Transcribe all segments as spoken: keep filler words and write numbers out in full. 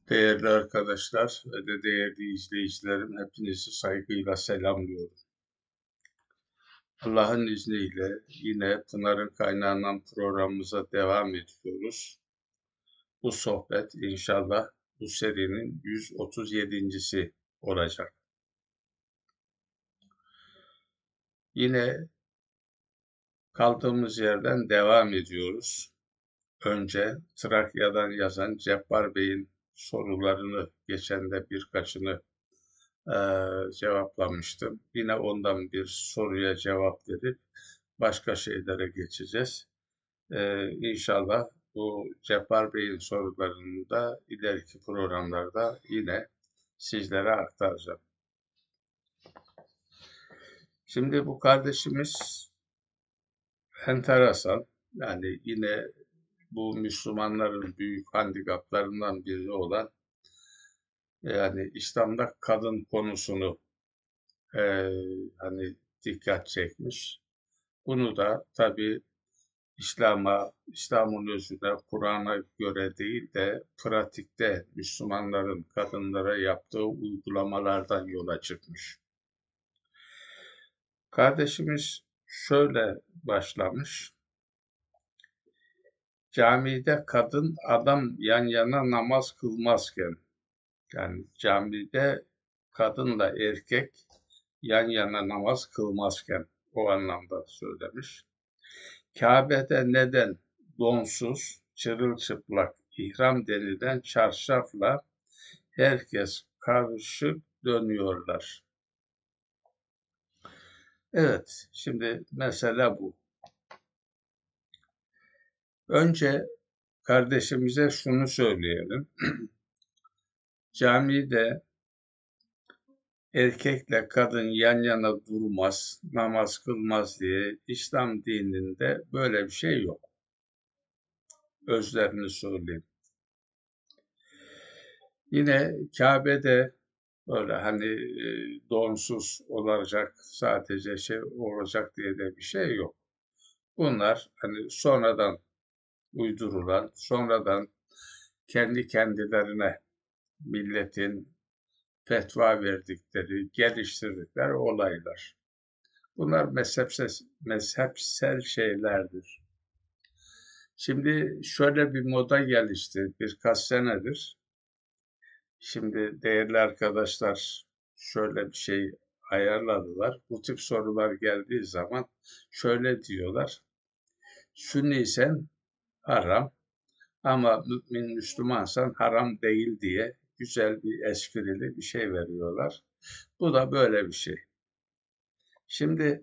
Değerli arkadaşlar ve de değerli izleyicilerim, hepinizi saygıyla selamlıyorum. Allah'ın izniyle yine Pınar'ın Kaynağından programımıza devam ediyoruz. Bu sohbet inşallah bu serinin yüz otuz yedincisi olacak. Yine kaldığımız yerden devam ediyoruz. Önce Trakya'dan yazan Cabbar Bey'in sorularını, geçen de birkaçını e, cevaplamıştım. Yine ondan bir soruya cevap verip başka şeylere geçeceğiz. E, İnşallah bu Cabbar Bey'in sorularını da ileriki programlarda yine sizlere aktaracağım. Şimdi bu kardeşimiz enteresan, yani yine bu Müslümanların büyük handikaplarından biri olan, yani İslam'da kadın konusunu e, hani dikkat çekmiş. Bunu da tabii İslam'a, İslam'ın özüne, Kur'an'a göre değil de pratikte Müslümanların kadınlara yaptığı uygulamalardan yola çıkmış. Kardeşimiz şöyle başlamış. Camide kadın adam yan yana namaz kılmazken, yani camide kadınla erkek yan yana namaz kılmazken, o anlamda söylemiş. Kabe'de neden donsuz, çırılçıplak ihram denilen çarşafla herkes karışık dönüyorlar? Evet, şimdi mesele bu. Önce kardeşimize şunu söyleyelim. Camide erkekle kadın yan yana durmaz, namaz kılmaz diye İslam dininde böyle bir şey yok. Özlerini söyleyeyim. Yine Kabe'de öyle hani e, donsuz olacak, sadece şey olacak diye de bir şey yok. Bunlar hani sonradan uydurulan, sonradan kendi kendilerine milletin fetva verdikleri, geliştirdikleri olaylar. Bunlar mezhepsel, mezhepsel şeylerdir. Şimdi şöyle bir moda gelişti birkaç senedir. Şimdi değerli arkadaşlar şöyle bir şey ayarladılar. Bu tip sorular geldiği zaman şöyle diyorlar. Sünniysen haram ama mümin Müslümansan haram değil diye güzel bir esprili bir şey veriyorlar. Bu da böyle bir şey. Şimdi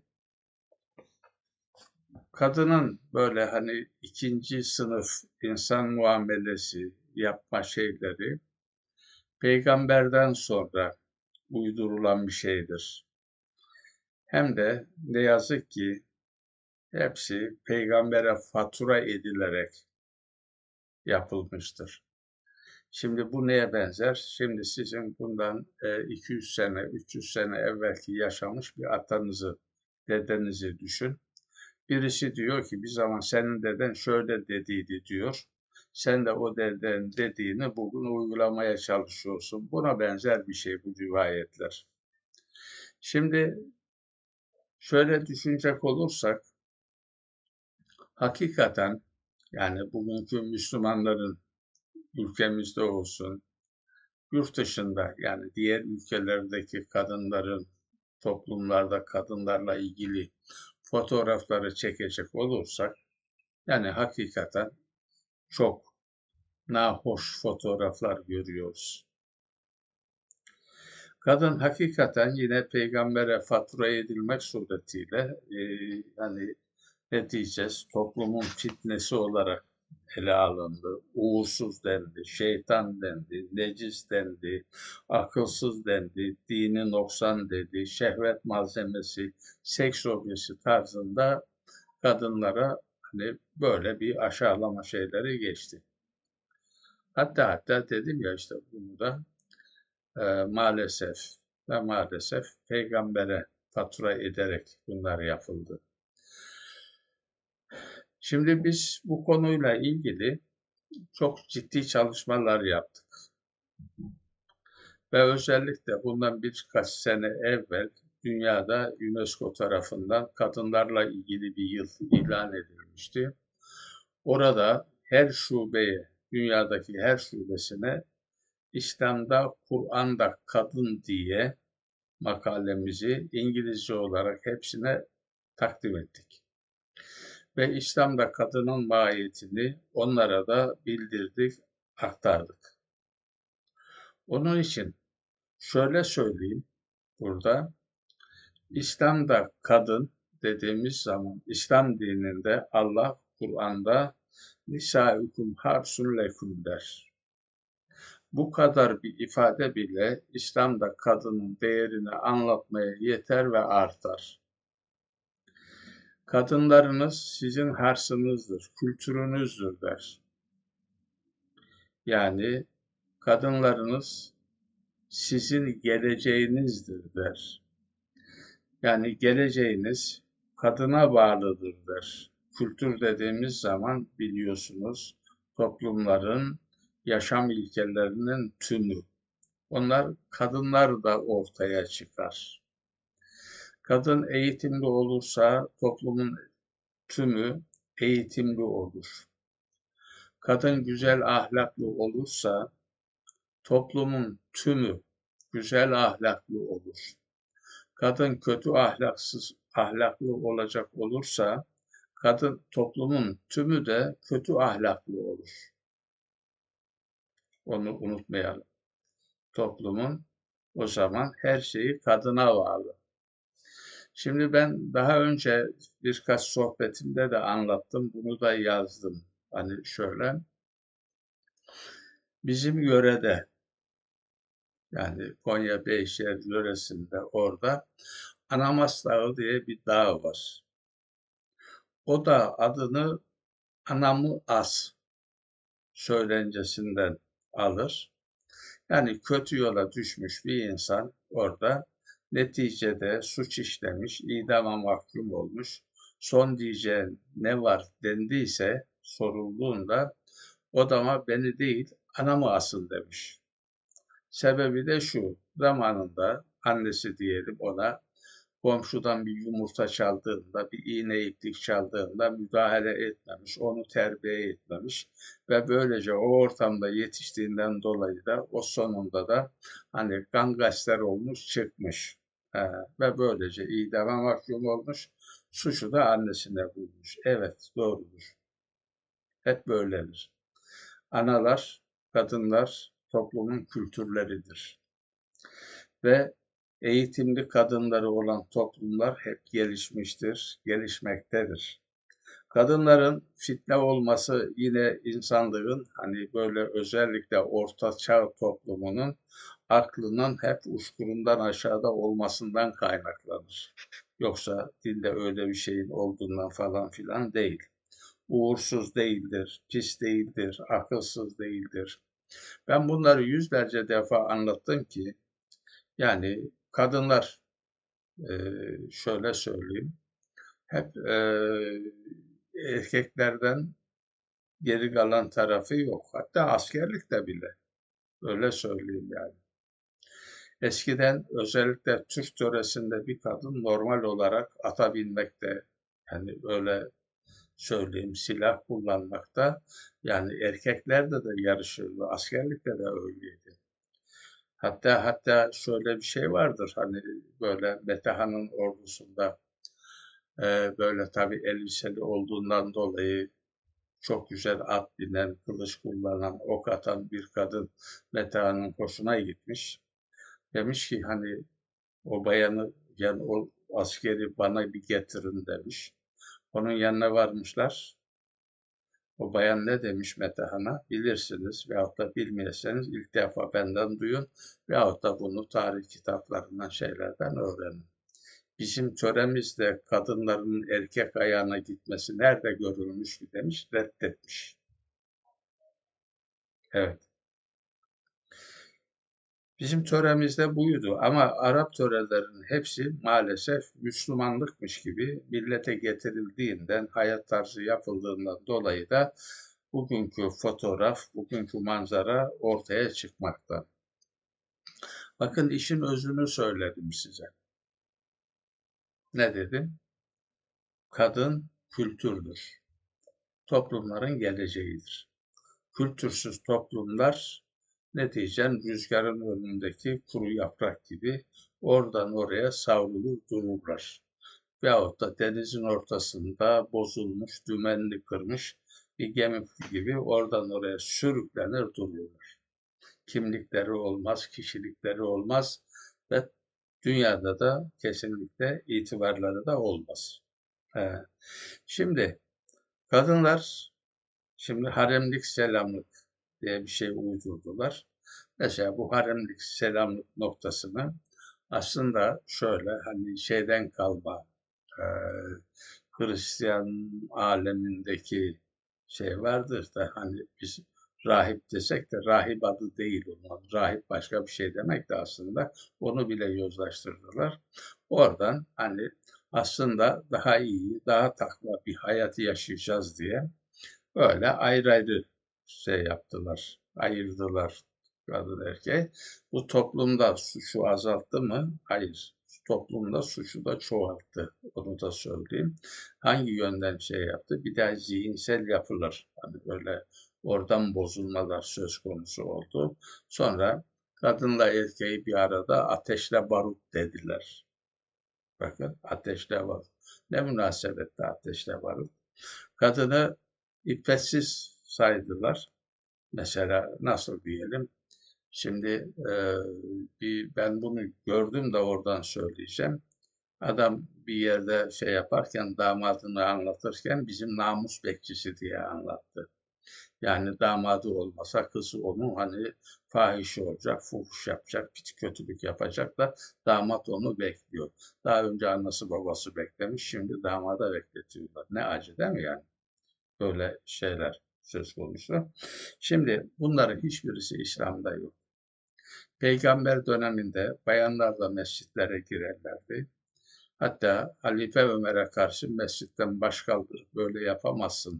kadının böyle hani ikinci sınıf insan muamelesi yapma şeyleri peygamberden sonra uydurulan bir şeydir. Hem de ne yazık ki hepsi peygambere fatura edilerek yapılmıştır. Şimdi bu neye benzer? Şimdi sizin bundan iki yüz sene, üç yüz sene evvelki yaşamış bir atanızı, dedenizi düşün. Birisi diyor ki bir zaman senin deden şöyle dediydi diyor. Sen de o deden dediğini bugün uygulamaya çalışıyorsun. Buna benzer bir şey bu rivayetler. Şimdi şöyle düşünecek olursak, hakikaten yani bugünkü Müslümanların ülkemizde olsun, yurt dışında yani diğer ülkelerdeki kadınların, toplumlarda kadınlarla ilgili fotoğrafları çekecek olursak, yani hakikaten çok nahoş fotoğraflar görüyoruz. Kadın hakikaten yine peygambere fatura edilmek suretiyle e, hani ne diyeceğiz, toplumun fitnesi olarak ele alındı. Uğursuz dendi, şeytan dendi, necis dendi, akılsız dendi, dini noksan dedi, şehvet malzemesi, seks objesi tarzında kadınlara hani böyle bir aşağılama şeyleri geçti. Hatta hatta dedim ya işte bunu da e, maalesef ve maalesef peygambere fatura ederek bunlar yapıldı. Şimdi biz bu konuyla ilgili çok ciddi çalışmalar yaptık. Ve özellikle bundan birkaç sene evvel dünyada UNESCO tarafından kadınlarla ilgili bir yıl ilan edilmişti. Orada her şubeye, dünyadaki her şubesine İslam'da, Kur'an'da kadın diye makalemizi İngilizce olarak hepsine takdim ettik. Ve İslam'da kadının mahiyetini onlara da bildirdik, aktardık. Onun için şöyle söyleyeyim burada, İslam'da kadın dediğimiz zaman İslam dininde Allah Kur'an'da Nisaikum harsun lekum der. Bu kadar bir ifade bile İslam'da kadının değerini anlatmaya yeter ve artar. Kadınlarınız sizin harsınızdır, kültürünüzdür der. Yani kadınlarınız sizin geleceğinizdir der. Yani geleceğiniz kadına bağlıdır der. Kültür dediğimiz zaman biliyorsunuz toplumların yaşam ilkelerinin tümü. Onlar kadınlar da ortaya çıkar. Kadın eğitimli olursa toplumun tümü eğitimli olur. Kadın güzel ahlaklı olursa toplumun tümü güzel ahlaklı olur. Kadın kötü ahlaksız ahlaklı olacak olursa kadın toplumun tümü de kötü ahlaklı olur. Onu unutmayalım. Toplumun o zaman her şeyi kadına bağlı. Şimdi ben daha önce birkaç sohbetimde de anlattım, bunu da yazdım. Hani şöyle, bizim yörede, yani Konya Beyşehir yöresinde orada Anamas Dağı diye bir dağ var. O da adını Anamı As söylencesinden alır. Yani kötü yola düşmüş bir insan orada neticede suç işlemiş, idama mahkum olmuş. Son diyeceğin ne var dendiyse sorulduğunda odama beni değil anamı asın demiş. Sebebi de şu, zamanında annesi diyelim ona komşudan bir yumurta çaldığında, bir iğne iplik çaldığında müdahale etmemiş, onu terbiye etmemiş ve böylece o ortamda yetiştiğinden dolayı da o sonunda da hani gangster olmuş çıkmış. He, ve böylece idama mahkum olmuş, suçu da annesine bulmuş. Evet, doğrudur. Hep böyledir. Analar, kadınlar toplumun kültürleridir. Ve eğitimli kadınları olan toplumlar hep gelişmiştir, gelişmektedir. Kadınların fitne olması yine insanlığın hani böyle özellikle orta çağ toplumunun aklının hep uçkurundan aşağıda olmasından kaynaklanır. Yoksa dinde öyle bir şeyin olduğundan falan filan değil. Uğursuz değildir, pis değildir, akılsız değildir. Ben bunları yüzlerce defa anlattım ki yani kadınlar e, şöyle söyleyeyim hep e, erkeklerden geri kalan tarafı yok. Hatta askerlikte bile öyle söyleyeyim yani. Eskiden özellikle Türk töresinde bir kadın normal olarak ata binmekte yani öyle söyleyeyim silah kullanmakta yani erkeklerde de yarışırdı. Askerlikte de öyleydi. Hatta hatta şöyle bir şey vardır hani böyle Metehan'ın ordusunda e, böyle tabii elbiseli olduğundan dolayı çok güzel at binen, kılıç kullanan, ok atan bir kadın Metehan'ın hoşuna gitmiş. Demiş ki hani o bayanı yani o askeri bana bir getirin demiş. Onun yanına varmışlar. O bayan ne demiş Metehan'a? Bilirsiniz veyahut da bilmeyeseniz ilk defa benden duyun veyahut da bunu tarih kitaplarından şeylerden öğrenin. Bizim töremizde kadınların erkek ayağına gitmesi nerede görülmüş ki demiş, reddetmiş. Evet. Bizim töremizde buydu ama Arap törelerinin hepsi maalesef Müslümanlıkmış gibi millete getirildiğinden, hayat tarzı yapıldığından dolayı da bugünkü fotoğraf, bugünkü manzara ortaya çıkmakta. Bakın işin özünü söyledim size. Ne dedim? Kadın kültürdür. Toplumların geleceğidir. Kültürsüz toplumlar neticen rüzgarın önündeki kuru yaprak gibi oradan oraya savrulur dururlar. Veyahut da denizin ortasında bozulmuş, dümenli kırmış bir gemi gibi oradan oraya sürüklenir dururlar. Kimlikleri olmaz, kişilikleri olmaz ve dünyada da kesinlikle itibarları da olmaz. He. Şimdi kadınlar, şimdi haremlik selamlık diye bir şey uydurdular. Mesela bu haremlik selamlık noktasını aslında şöyle hani şeyden kalma, e, Hristiyan alemindeki şey vardır da hani biz rahip desek de rahip adı değil onun. Rahip başka bir şey demek de aslında onu bile yozlaştırdılar. Oradan hani aslında daha iyi, daha takva bir hayatı yaşayacağız diye öyle ayrı ayrı şey yaptılar, ayırdılar kadın erkeği. Bu toplumda suçu azalttı mı? Hayır. Toplumda suçu da çoğalttı. Onu da söyleyeyim. Hangi yönden şey yaptı? Bir daha zihinsel yapılar. Hani böyle oradan bozulmalar söz konusu oldu. Sonra kadınla erkeği bir arada ateşle barut dediler. Bakın ateşle barut. Ne münasebette ateşle barut. Kadını iffetsiz saydılar. Mesela nasıl diyelim? Şimdi e, bir, ben bunu gördüm de oradan söyleyeceğim. Adam bir yerde şey yaparken damadını anlatırken bizim namus bekçisi diye anlattı. Yani damadı olmasa kızı onu hani fahişe olacak, fuhuş yapacak, pis kötülük yapacak da damat onu bekliyor. Daha önce annesi babası beklemiş, şimdi damada bekletiyorlar. Ne acı değil mi yani? Böyle şeyler söz konusu. Şimdi bunların hiçbirisi İslam'da yok. Peygamber döneminde bayanlar da mescitlere girerlerdi. Hatta Halife Ömer'e karşı mescitten baş kaldırıp böyle yapamazsın.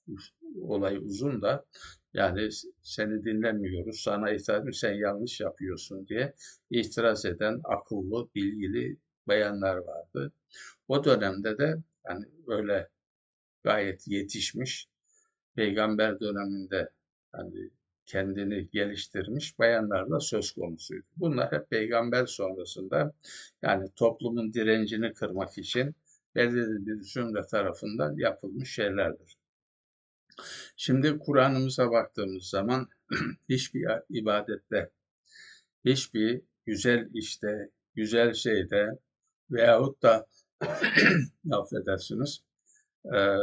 Olay uzun da yani seni dinlemiyoruz, sana itaat sen yanlış yapıyorsun diye itiraz eden akıllı, bilgili bayanlar vardı. O dönemde de yani böyle gayet yetişmiş, Peygamber döneminde hani kendini geliştirmiş bayanlarla söz konusuydu. Bunlar hep peygamber sonrasında yani toplumun direncini kırmak için belirli bir zümre tarafından yapılmış şeylerdir. Şimdi Kur'an'ımıza baktığımız zaman hiçbir ibadette, hiçbir güzel işte, güzel şeyde veyahut da affedersiniz, eee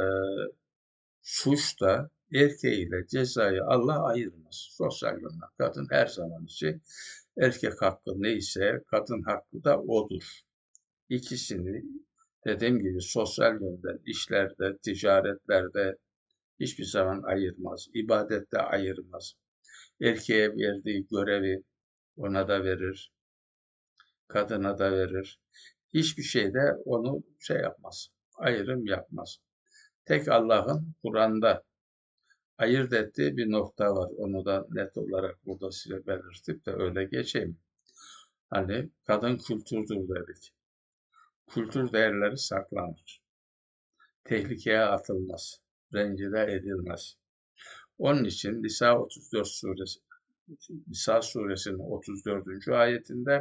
suçta erkeğiyle cezayı Allah ayırmaz. Sosyal yönden kadın her zaman için erkek hakkı neyse kadın hakkı da odur. İkisini dediğim gibi sosyal yönden işlerde, ticaretlerde hiçbir zaman ayırmaz. İbadette ayırmaz. Erkeğe verdiği görevi ona da verir, kadına da verir. Hiçbir şeyde onu şey yapmaz, ayrım yapmaz. Tek Allah'ın Kur'an'da ayırt ettiği bir nokta var. Onu da net olarak burada size belirtip de öyle geçeyim. Hani kadın kültürdür dedik. Kültür değerleri saklanır. Tehlikeye atılmaz. Rencide edilmez. Onun için Nisa otuz dört suresi Nisa suresinin otuz dördüncü ayetinde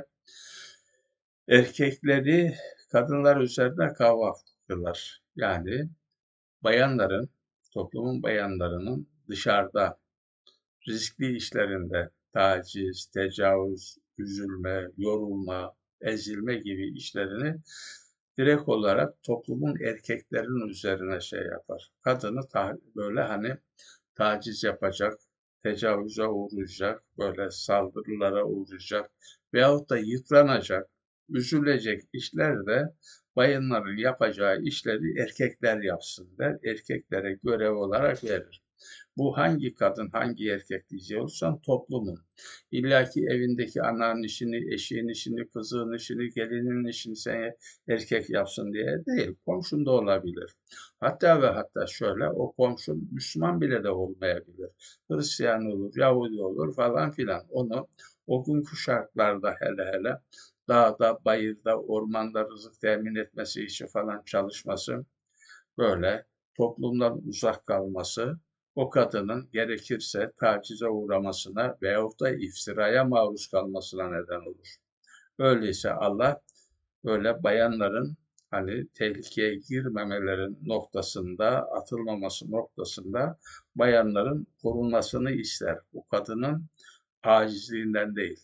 erkekleri kadınlar üzerine kavgalılar. Yani bayanların, toplumun bayanlarının dışarıda riskli işlerinde taciz, tecavüz, üzülme, yorulma, ezilme gibi işlerini direkt olarak toplumun erkeklerin üzerine şey yapar. Kadını ta, böyle hani taciz yapacak, tecavüze uğrayacak, böyle saldırılara uğrayacak veyahut da yıpranacak, üzülecek işler de bayanların yapacağı işleri erkekler yapsın der, erkeklere görev olarak verir. Bu hangi kadın, hangi erkek diyecek olursan toplumun. İlla ki evindeki ananın işini, eşiğin işini, kızının işini, gelinin işini sen erkek yapsın diye değil. Komşun da olabilir. Hatta ve hatta şöyle, o komşun Müslüman bile de olmayabilir. Hristiyan olur, Yahudi olur falan filan. Onu o günkü şartlarda hele hele dağda, bayırda, ormanda rızık temin etmesi için falan çalışması, böyle toplumdan uzak kalması, o kadının gerekirse tacize uğramasına veyahut da iftiraya maruz kalmasına neden olur. Öyleyse Allah böyle bayanların hani tehlikeye girmemelerin noktasında, atılmaması noktasında bayanların korunmasını ister. Bu kadının acizliğinden değil.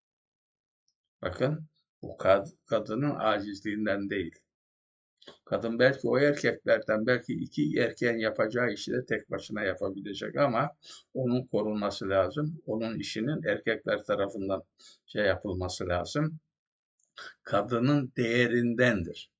Bakın, bu kad kadının acizliğinden değil. Kadın belki o erkeklerden, belki iki erkeğin yapacağı işi de tek başına yapabilecek ama onun korunması lazım. Onun işinin erkekler tarafından şey yapılması lazım. Kadının değerindendir,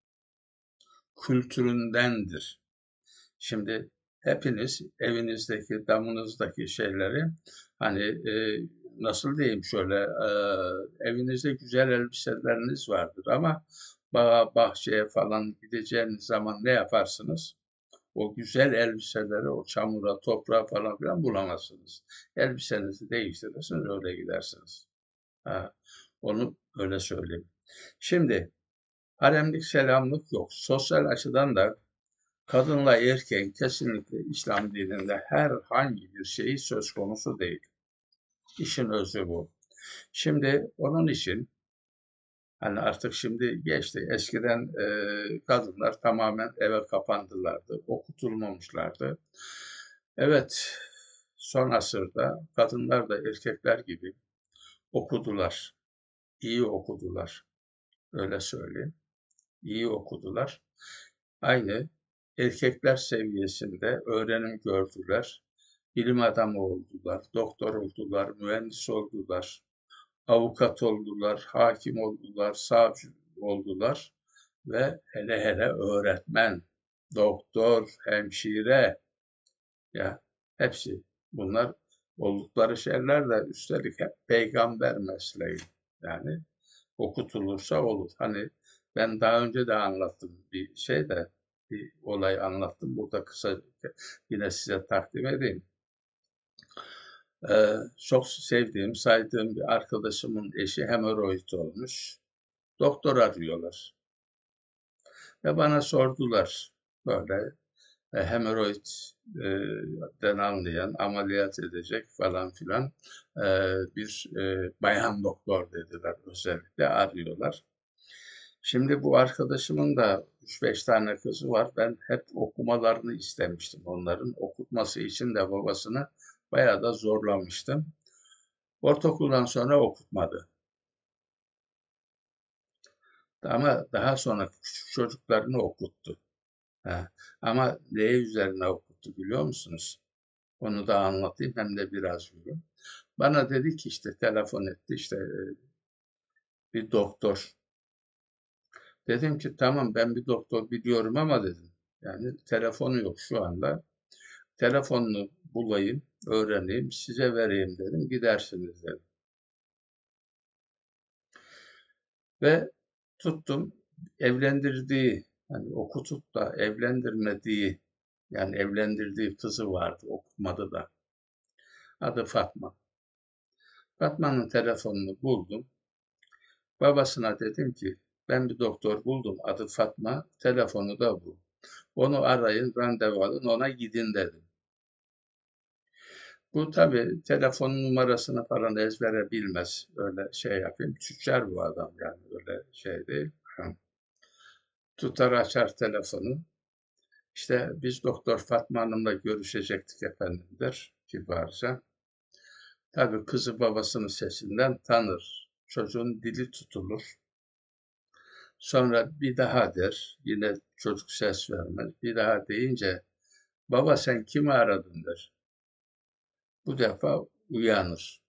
kültüründendir. Şimdi hepiniz evinizdeki, damınızdaki şeyleri hani e, nasıl diyeyim şöyle e, evinizde güzel elbiseleriniz vardır ama bağa, bahçeye falan gideceğiniz zaman ne yaparsınız? O güzel elbiseleri o çamura, toprağa falan filan bulamazsınız. Elbisenizi değiştirirsiniz, öyle gidersiniz. Ha, onu öyle söyleyeyim. Şimdi haremlik, selamlık yok. Sosyal açıdan da kadınla erkeğin kesinlikle İslam dininde herhangi bir şeyi söz konusu değil. İşin özü bu. Şimdi onun için hani artık şimdi geçti. Eskiden e, kadınlar tamamen eve kapandılardı, okutulmamışlardı. Evet, son asırda kadınlar da erkekler gibi okudular, iyi okudular, öyle söyleyeyim. İyi okudular. Aynı erkekler seviyesinde öğrenim gördüler. Bilim adamı oldular, doktor oldular, mühendis oldular, avukat oldular, hakim oldular, savcı oldular ve hele hele öğretmen, doktor, hemşire, ya hepsi bunlar oldukları şeyler de üstelik hep peygamber mesleği. Yani okutulursa olur. Hani ben daha önce de anlattım bir şey de bir olay anlattım. Burada kısa yine size takdim edeyim. Ee, çok sevdiğim, saydığım bir arkadaşımın eşi hemoroid olmuş. Doktor arıyorlar. Ve bana sordular böyle e, hemoroidden anlayan, ameliyat edecek falan filan e, bir e, bayan doktor dediler, özellikle arıyorlar. Şimdi bu arkadaşımın da üç beş tane kızı var. Ben hep okumalarını istemiştim onların. Okutması için de babasını bayağı da zorlamıştım. Ortaokuldan sonra okutmadı. Ama daha sonra küçük çocuklarını okuttu. Ha. Ama ne üzerine okuttu biliyor musunuz? Onu da anlatayım hem de biraz yürü. Bana dedi ki işte telefon etti işte e, bir doktor. Dedim ki tamam ben bir doktor biliyorum ama dedim. Yani telefonu yok şu anda. Telefonunu bulayım, öğreneyim, size vereyim dedim. Gidersiniz dedim. Ve tuttum evlendirdiği, hani okutup da evlendirmediği, yani evlendirdiği kızı vardı, okumadı da. Adı Fatma. Fatma'nın telefonunu buldum. Babasına dedim ki ben bir doktor buldum, adı Fatma, telefonu da bu. Onu arayın, randevu alın, ona gidin dedim. Bu tabii telefon numarasını falan ezbere bilmez. Öyle şey yapayım. Tüccar bu adam yani öyle şey değil. Tutar açar telefonu. İşte biz Doktor Fatma Hanım'la görüşecektik efendim der kibarca. Tabii kızı babasının sesinden tanır. Çocuğun dili tutulur. Sonra bir daha der. Yine çocuk ses vermez. Bir daha deyince baba sen kimi aradın der. Bu defa uyanır.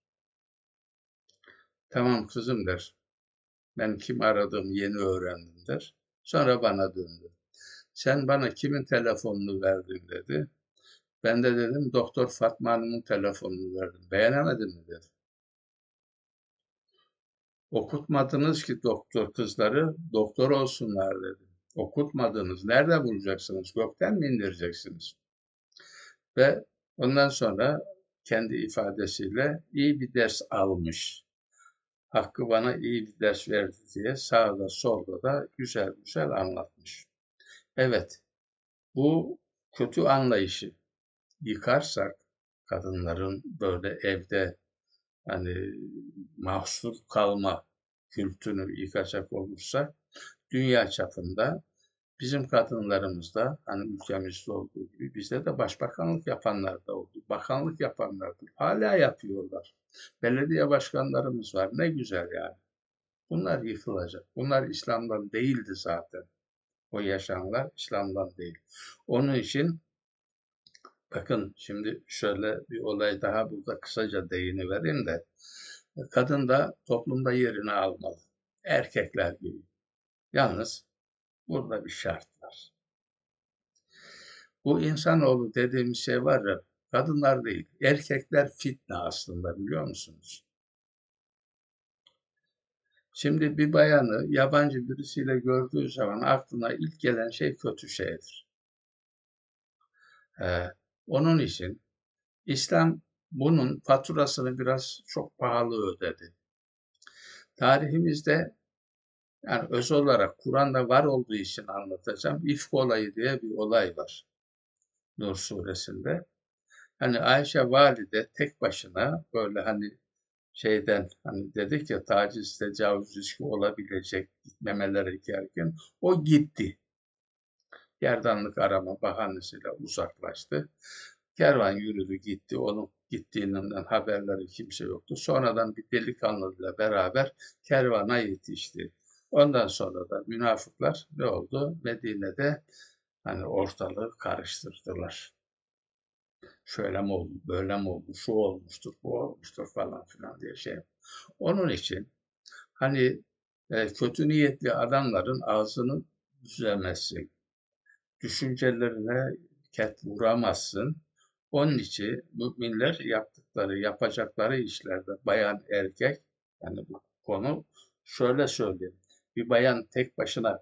Tamam kızım der. Ben kim aradığımı yeni öğrendim der. Sonra bana döndü. Sen bana kimin telefonunu verdin dedi. Ben de dedim Doktor Fatma Hanım'ın telefonunu verdim. Beğenemedin mi dedim. Okutmadınız ki doktor kızları doktor olsunlar dedim. Okutmadınız. Nerede bulacaksınız? Gökten mi indireceksiniz? Ve ondan sonra kendi ifadesiyle iyi bir ders almış. Hakkı bana iyi bir ders verdi diye sağda solda da güzel güzel anlatmış. Evet, bu kötü anlayışı yıkarsak, kadınların böyle evde hani mahsur kalma kültürünü yıkacak olursak, dünya çapında bizim kadınlarımız da hani ülkemizde olduğu gibi bizde de başbakanlık yapanlar da oldu, bakanlık yapanlar da hala yapıyorlar. Belediye başkanlarımız var, ne güzel yani. Bunlar yıkılacak. Bunlar İslam'dan değildi zaten. O yaşamlar İslam'dan değil. Onun için bakın şimdi şöyle bir olay daha burada kısaca değinivereyim de kadın da toplumda yerini almalı. Erkekler gibi. Yalnız burada bir şart var. Bu insanoğlu dediğimiz şey var ya, kadınlar değil, erkekler fitne aslında, biliyor musunuz? Şimdi bir bayanı yabancı birisiyle gördüğü zaman aklına ilk gelen şey kötü şeydir. Ee, onun için İslam bunun faturasını biraz çok pahalı ödedi. Tarihimizde yani öz olarak Kur'an'da var olduğu için anlatacağım. İfk olayı diye bir olay var Nur suresinde. Hani Ayşe valide tek başına böyle hani şeyden hani dedik ya taciz, tecavüz riski olabilecek gitmemeleri gereken o gitti. Gerdanlık arama bahanesiyle uzaklaştı. Kervan yürüdü gitti. Onun gittiğinden haberleri kimse yoktu. Sonradan bir delikanlıyla beraber kervana yetişti. Ondan sonra da münafıklar ne oldu? Medine'de hani ortalığı karıştırdılar. Şöyle mi oldu, böyle mi oldu, şu olmuştur, bu olmuştur falan filan diye şey. Onun için hani e, kötü niyetli adamların ağzını düzemezsin. Düşüncelerine ket vuramazsın. Onun için müminler yaptıkları, yapacakları işlerde bayan erkek, yani bu konu şöyle söyleyeyim. Bir bayan tek başına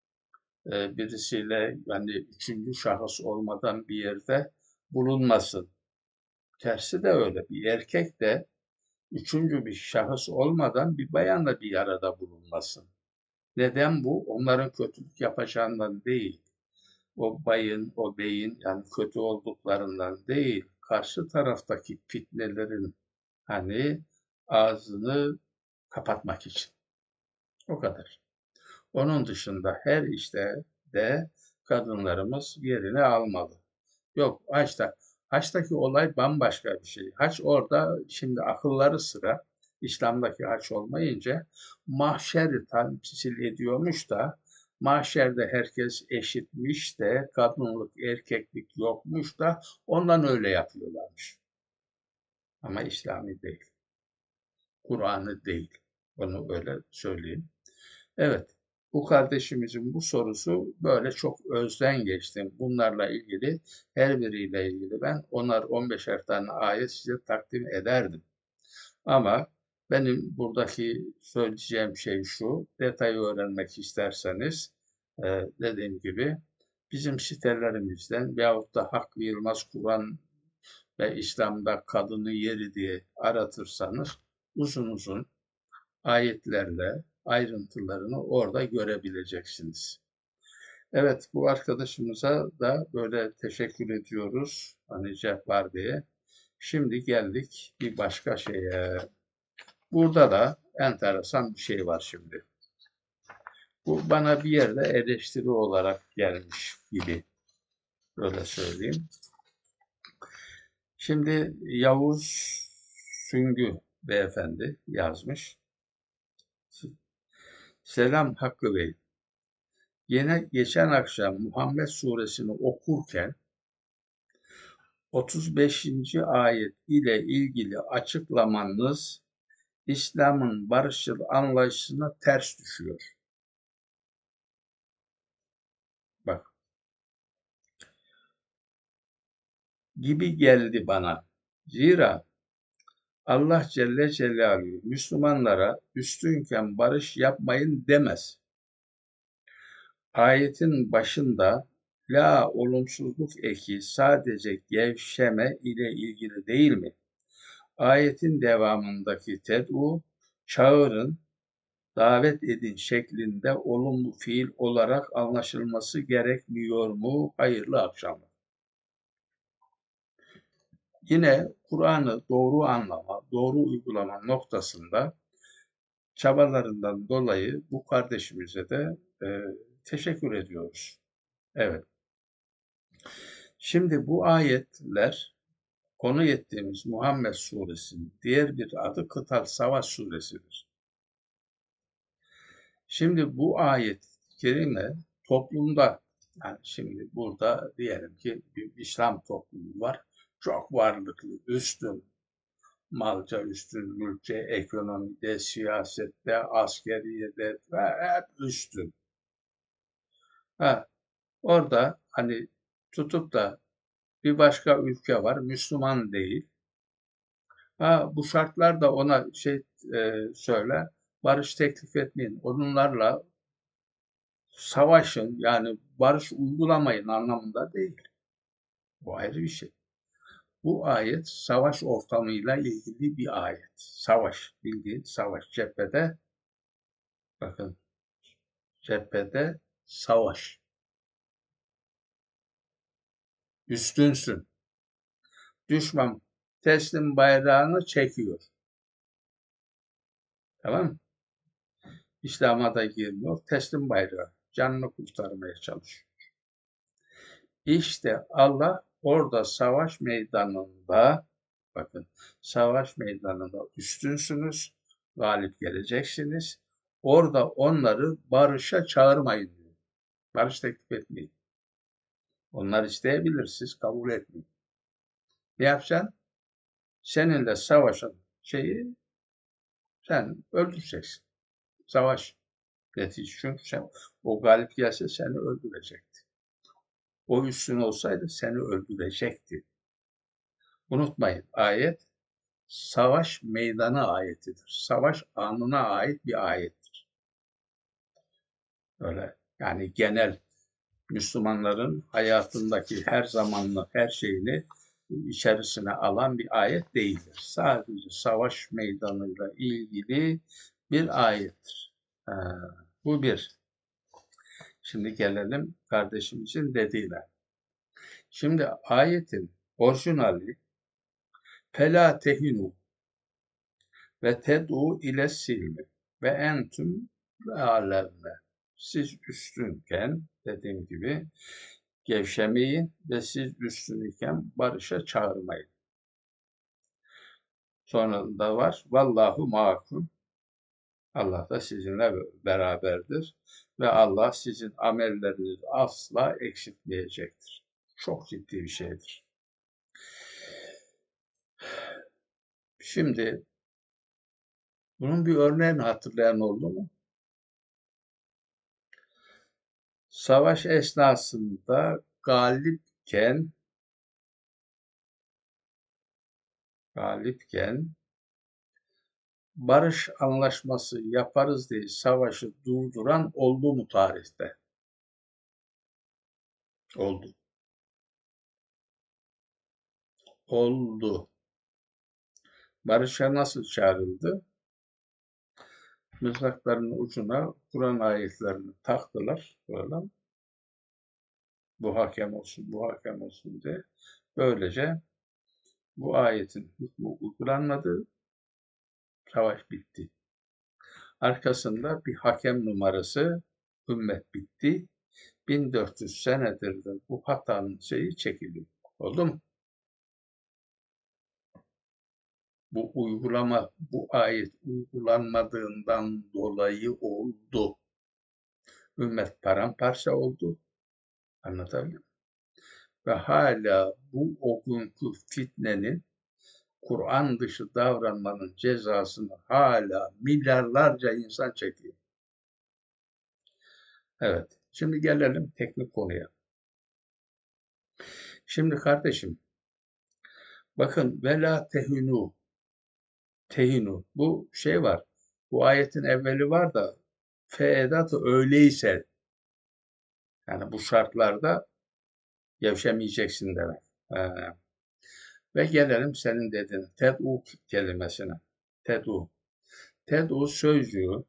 e, birisiyle yani üçüncü şahıs olmadan bir yerde bulunmasın. Tersi de öyle. Bir erkek de üçüncü bir şahıs olmadan bir bayanla bir arada bulunmasın. Neden bu? Onların kötülük yapacağından değil. O bayın, o beyin yani kötü olduklarından değil. Karşı taraftaki fitnelerin hani ağzını kapatmak için. O kadar. Onun dışında her işte de kadınlarımız yerini almalı. Yok haçta. Haçtaki olay bambaşka bir şey. Haç orada şimdi akılları sıra İslam'daki haç olmayınca mahşeri temsil ediyormuş da mahşerde herkes eşitmiş de kadınlık erkeklik yokmuş da ondan öyle yapıyorlarmış. Ama İslami değil. Kur'an'ı değil. Onu öyle söyleyeyim. Evet, bu kardeşimizin bu sorusu böyle çok özden geçti. Bunlarla ilgili her biriyle ilgili ben onar on beşer tane ayet size takdim ederdim. Ama benim buradaki söyleyeceğim şey şu, detayı öğrenmek isterseniz e, dediğim gibi bizim sitelerimizden veyahut da Hakkı Yılmaz Kur'an ve İslam'da kadını yeri diye aratırsanız uzun uzun ayetlerle ayrıntılarını orada görebileceksiniz. Evet, bu arkadaşımıza da böyle teşekkür ediyoruz. Hani Cevher Bey'e. Şimdi geldik bir başka şeye. Burada da enteresan bir şey var şimdi. Bu bana bir yerde eleştiri olarak gelmiş gibi. Öyle söyleyeyim. Şimdi Yavuz Süngü beyefendi yazmış. Selam Hakkı Bey. Yine geçen akşam Muhammed Suresini okurken otuz beşinci ayet ile ilgili açıklamanız İslam'ın barışçıl anlayışına ters düşüyor. Bak, gibi geldi bana. Zira Allah Celle Celaluhu Müslümanlara üstünken barış yapmayın demez. Ayetin başında la olumsuzluk eki sadece gevşeme ile ilgili değil mi? Ayetin devamındaki ted'u, çağırın, davet edin şeklinde olumlu fiil olarak anlaşılması gerekmiyor mu? Hayırlı akşamlar. Yine Kur'an'ı doğru anlama, doğru uygulama noktasında çabalarından dolayı bu kardeşimize de e, teşekkür ediyoruz. Evet. Şimdi bu ayetler konu ettiğimiz Muhammed Suresinin diğer bir adı Kıtal Savaş Suresidir. Şimdi bu ayet-i kerime toplumda, yani şimdi burada diyelim ki bir İslam toplumu var. Çok varlıklı, üstün, malca üstün, mülkçe, ekonomide, siyasette, askeriyede ve hep üstün. Ha, orada hani tutup da bir başka ülke var, Müslüman değil. Ha, bu şartlar da ona şey e, söyle, barış teklif etmeyin. Onlarla savaşın, yani barış uygulamayın anlamında değil. Bu ayrı bir şey. Bu ayet savaş ortamıyla ilgili bir ayet. Savaş, bildiğin savaş. Cephede, bakın, cephede savaş. Üstünsün. Düşman teslim bayrağını çekiyor. Tamam mı? İslam'a da girmiyor. Teslim bayrağı. Canını kurtarmaya çalışıyor. İşte Allah orada savaş meydanında, bakın, savaş meydanında üstünsünüz, galip geleceksiniz. Orada onları barışa çağırmayın diyor. Barış teklif etmeyin. Onlar isteyebilir, siz kabul etmeyin. Ne yapacaksın? Seninle savaşan şeyi sen öldüreceksin. Savaş netice. Çünkü sen, o galip gelse seni öldürecekti. O üstün olsaydı seni öldürecekti. Unutmayın, ayet savaş meydanı ayetidir. Savaş anına ait bir ayettir. Öyle yani genel Müslümanların hayatındaki her zamanlı her şeyini içerisine alan bir ayet değildir. Sadece savaş meydanıyla ilgili bir ayettir. Ha, bu bir. Şimdi gelelim kardeşimizin dediğine. Şimdi ayetin orijinali Fela tehinu ve ted'u ile silmi ve entüm alevne. Siz üstünken, dediğim gibi, gevşemeyin ve siz üstünken barışa çağırmayın. Sonra da var. Vallahu ma'akum. Allah da sizinle beraberdir ve Allah sizin amellerinizi asla eksiltmeyecektir. Çok ciddi bir şeydir. Şimdi bunun bir örneğini hatırlayan oldu mu? Savaş esnasında galipken galipken barış anlaşması yaparız diye savaşı durduran oldu mu tarihte? Oldu. Oldu. Barışa nasıl çağrıldı? Mızrakların ucuna Kur'an ayetlerini taktılar. Böyle. Bu hakem olsun, bu hakem olsun diye. Böylece bu ayetin hükmü uygulanmadı. Savaş bitti. Arkasında bir hakem numarası, ümmet bitti. bin dört yüz senedir de bu hatanın şeyi çekiliyor. Oldu mu? Bu uygulama, bu ayet uygulanmadığından dolayı oldu. Ümmet paramparça oldu. Anlatabiliyor muyum? Ve hala bu o günkü fitnenin, Kur'an dışı davranmanın cezasını hala milyarlarca insan çekiyor. Evet. Şimdi gelelim teknik konuya. Şimdi kardeşim, Bakın ve la tehinu. Tehinu. Bu şey var. Bu ayetin evveli var da fe edatı öyleyse yani bu şartlarda gevşemeyeceksin demek. Ee, ve gelelim senin dediğin ted'u kelimesine. Ted'u. Ted'u sözcüğü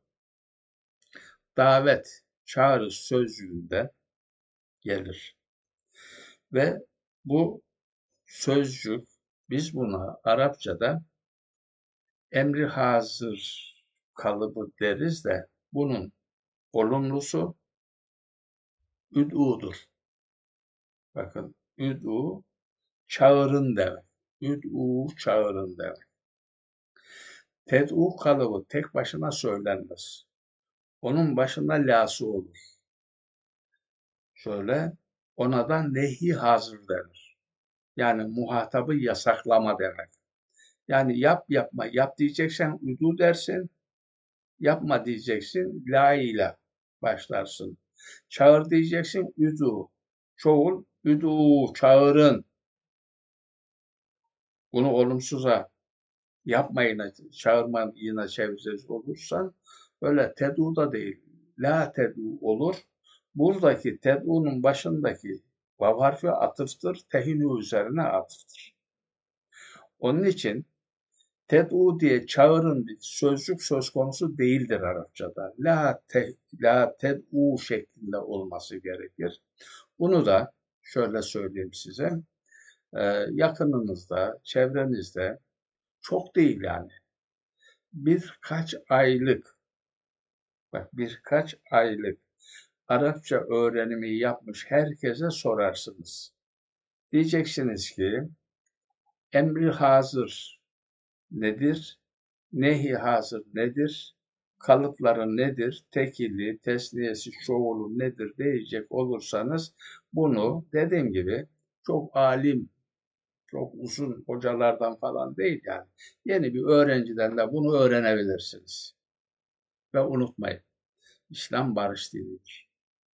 davet, çağrı sözcüğünde gelir. Ve bu sözcük biz buna Arapçada emri hazır kalıbı deriz de bunun olumlusu üd'udur. Bakın üd'u çağırın demek. Üd'u çağırın demek. Ted'u kalıbı tek başına söylenmez. Onun başında lası olur. Şöyle ona da nehi hazır denir. Yani muhatabı yasaklama demek. Yani yap yapma, yap diyeceksen üd'u dersin, yapma diyeceksin la ile başlarsın. Çağır diyeceksin üd'u. Çoğul üd'u çağırın. Bunu olumsuza yapmayına, çağırmayına çevirecek olursan öyle ted'u da değil. La ted'u olur. Buradaki ted'unun başındaki vav harfi atıftır. Tehinu üzerine atıftır. Onun için ted'u diye çağırın bir sözcük söz konusu değildir Arapçada. La, te, la ted'u şeklinde olması gerekir. Bunu da şöyle söyleyeyim size. Ee, yakınınızda, çevrenizde çok değil yani. Birkaç aylık, bak birkaç aylık Arapça öğrenimi yapmış herkese sorarsınız. Diyeceksiniz ki emri hazır nedir? Nehi hazır nedir? Kalıpları nedir? Tekili, tesniyesi, çoğulu nedir diyecek olursanız bunu dediğim gibi çok alim, çok uzun hocalardan falan değil yani. Yeni bir öğrenciden de bunu öğrenebilirsiniz. Ve unutmayın, İslam barış dinidir.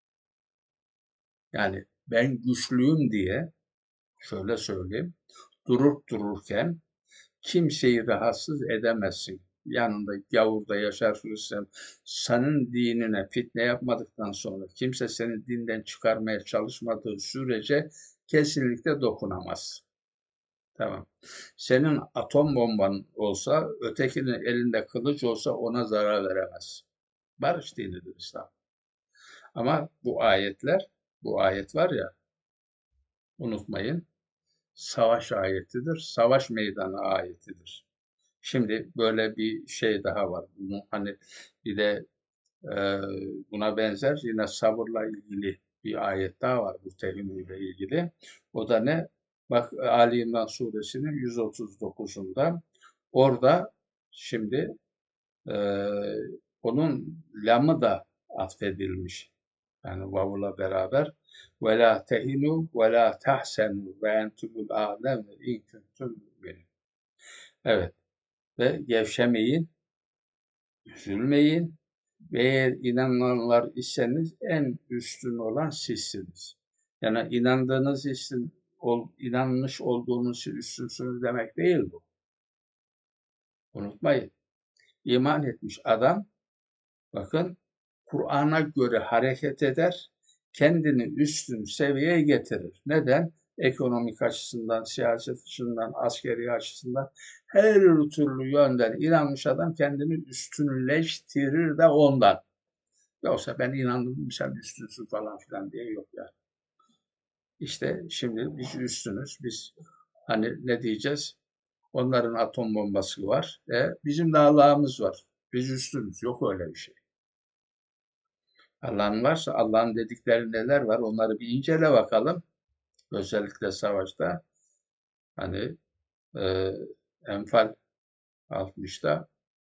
Yani ben güçlüyüm diye şöyle söyleyeyim, durup dururken kimseyi rahatsız edemezsin. Yanında gavurda yaşarsın, senin dinine fitne yapmadıktan sonra kimse seni dinden çıkarmaya çalışmadığı sürece kesinlikle dokunamaz. Tamam. Senin atom bomban olsa, ötekinin elinde kılıç olsa ona zarar veremez. Barış dinidir İslam. Ama bu ayetler, bu ayet var ya, unutmayın, savaş ayetidir, savaş meydanı ayetidir. Şimdi böyle bir şey daha var. Bunu hani bir de e, buna benzer yine sabırla ilgili bir ayet daha var bu terim ile ilgili. O da ne? Bak Ali İmran suresinin yüz otuz dokuzunda orada şimdi e, onun lamı da atfedilmiş. Yani vavula beraber ve la tehinu ve la tahsenu ve entumul a'lem in kuntum mu'minin. Evet. Ve gevşemeyin, üzülmeyin ve eğer inananlar iseniz en üstün olan sizsiniz. Yani inandığınız için, ol, inanmış olduğunuz için üstünsünüz demek değil bu. Unutmayın. İman etmiş adam, bakın Kur'an'a göre hareket eder, kendini üstün seviyeye getirir. Neden? Ekonomik açısından, siyaset açısından, askeri açısından her türlü yönden inanmış adam kendini üstünleştirir de ondan. Yoksa ben inandım sen üstünsün falan filan diye yok yani. İşte şimdi biz üstünüz. Biz hani ne diyeceğiz? Onların atom bombası var. E, bizim de Allah'ımız var. Biz üstünüz. Yok öyle bir şey. Allah'ın varsa Allah'ın dedikleri neler var onları bir incele bakalım. Özellikle savaşta hani e, Enfal altmışta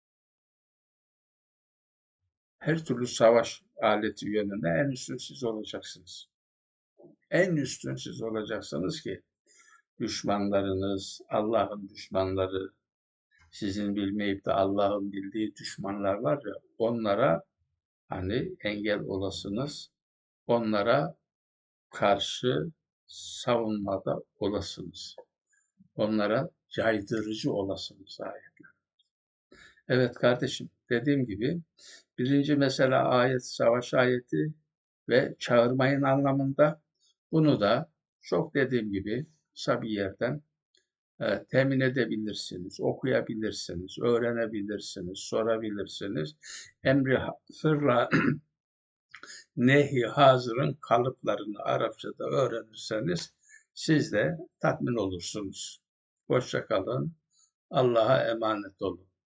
her türlü savaş aleti yönünde en üstün siz olacaksınız. En üstün siz olacaksınız ki düşmanlarınız, Allah'ın düşmanları, sizin bilmeyip de Allah'ın bildiği düşmanlar var ya onlara hani engel olasınız. Onlara karşı savunmada olasınız. onlara caydırıcı olasınız ayetler. Evet kardeşim, dediğim gibi birinci mesela ayet savaş ayeti ve çağırmayın anlamında. Bunu da çok dediğim gibi kısa bir yerden e, temin edebilirsiniz, okuyabilirsiniz, öğrenebilirsiniz, sorabilirsiniz. Emri fırla nehi hazırın kalıplarını Arapçada öğrenirseniz siz de tatmin olursunuz. Hoşça kalın. Allah'a emanet olun.